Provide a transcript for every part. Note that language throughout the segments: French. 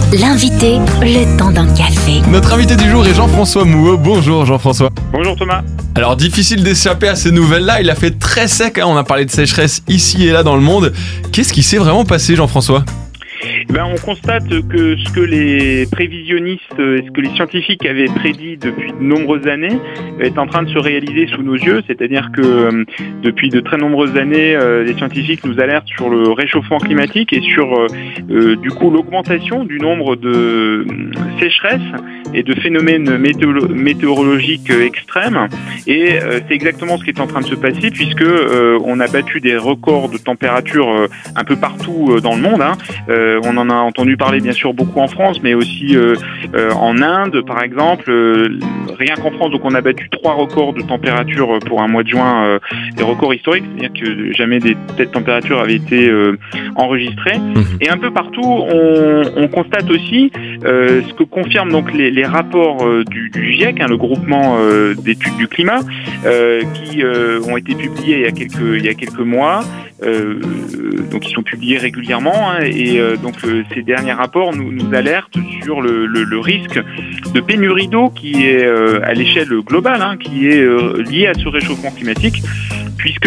L'invité, le temps d'un café. Notre invité du jour est Jean-François Mouot. Bonjour Jean-François. Bonjour Thomas. Alors difficile d'échapper à ces nouvelles-là, il a fait très sec, on a parlé de sécheresse ici et là dans le monde. Qu'est-ce qui s'est vraiment passé Jean-François ? On constate que ce que les prévisionnistes et ce que les scientifiques avaient prédit depuis de nombreuses années est en train de se réaliser sous nos yeux, c'est-à-dire que depuis de très nombreuses années, les scientifiques nous alertent sur le réchauffement climatique et sur du coup l'augmentation du nombre de sécheresses et de phénomènes météorologiques extrêmes. Et c'est exactement ce qui est en train de se passer puisque on a battu des records de température un peu partout dans le monde. On en a entendu parler bien sûr beaucoup en France, mais aussi en Inde par exemple. Rien qu'en France, donc on a battu 3 records de température pour un mois de juin, des records historiques, c'est-à-dire que jamais des telles températures avaient été enregistrées. Et un peu partout, on constate aussi ce que confirment donc les rapports du GIEC, le groupement d'études du climat, qui ont été publiés il y a quelques mois. Donc ils sont publiés régulièrement et donc ces derniers rapports nous alertent sur le risque de pénurie d'eau qui est à l'échelle globale, qui est lié à ce réchauffement climatique, puisque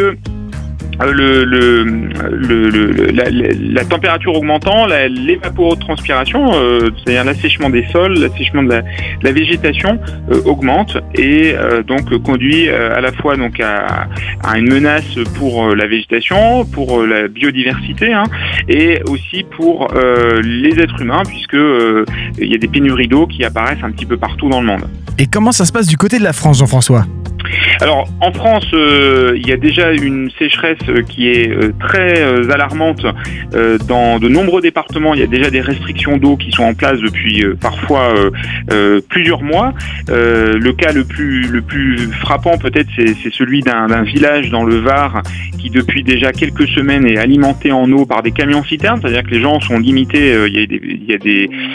la température augmentant, l'évapotranspiration, c'est-à-dire l'assèchement des sols, l'assèchement de la végétation augmente et donc conduit à la fois donc à une menace pour la végétation, pour la biodiversité et aussi pour les êtres humains puisque il y a des pénuries d'eau qui apparaissent un petit peu partout dans le monde. Et comment ça se passe du côté de la France, Jean-François ? Alors en France, il y a déjà une sécheresse qui est très alarmante dans de nombreux départements. Il y a déjà des restrictions d'eau qui sont en place depuis parfois plusieurs mois. Le cas le plus frappant peut-être, c'est celui d'un village dans le Var qui depuis déjà quelques semaines est alimenté en eau par des camions-citernes, c'est-à-dire que les gens sont limités. Il y a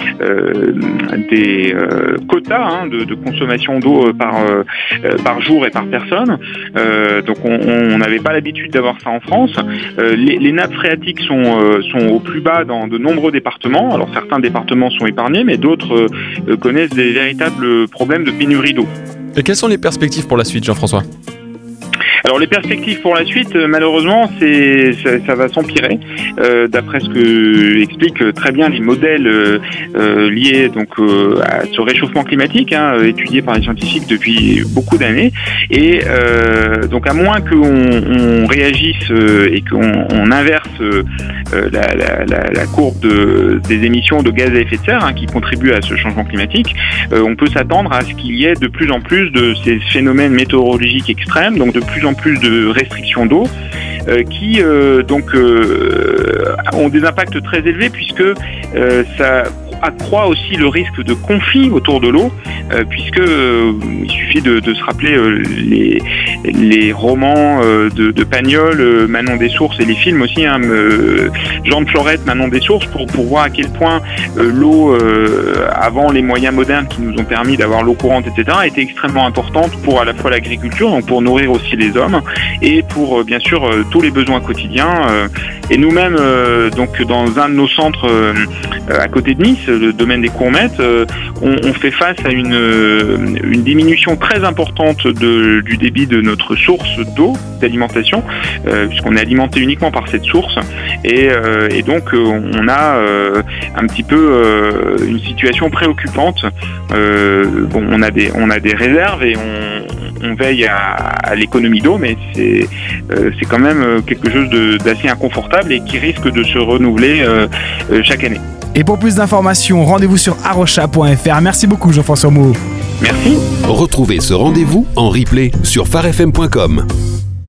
des quotas de consommation d'eau par jour et par personne. Donc on n'avait pas l'habitude d'avoir ça en France. Les nappes phréatiques sont au plus bas dans de nombreux départements. Alors certains départements sont épargnés, mais d'autres connaissent des véritables problèmes de pénurie d'eau. Et quelles sont les perspectives pour la suite, Jean-François ? Alors les perspectives pour la suite, malheureusement, ça va s'empirer. D'après ce que expliquent très bien les modèles liés donc à ce réchauffement climatique, étudié par les scientifiques depuis beaucoup d'années. Et donc à moins qu'on réagisse et qu'on inverse la courbe des émissions de gaz à effet de serre qui contribuent à ce changement climatique, on peut s'attendre à ce qu'il y ait de plus en plus de ces phénomènes météorologiques extrêmes, donc de plus en plus de restrictions d'eau qui ont des impacts très élevés puisque ça accroît aussi le risque de conflit autour de l'eau puisque il suffit de se rappeler les romans de Pagnol, Manon des Sources et les films aussi, Jean de Florette, Manon des Sources pour voir à quel point l'eau avant les moyens modernes qui nous ont permis d'avoir l'eau courante etc. était extrêmement importante pour à la fois l'agriculture, donc pour nourrir aussi les hommes et pour bien sûr tous les besoins quotidiens et nous-mêmes donc dans un de nos centres à côté de Nice, le domaine des Courmettes, on fait face à une diminution très importante du débit de notre source d'eau d'alimentation, puisqu'on est alimenté uniquement par cette source et donc on a un petit peu une situation préoccupante. On a des réserves et on veille à l'économie d'eau, mais c'est quand même quelque chose d'assez inconfortable et qui risque de se renouveler chaque année. Et pour plus d'informations, rendez-vous sur arocha.fr. Merci beaucoup Jean-François Mouot. Merci. Retrouvez ce rendez-vous en replay sur farfm.com.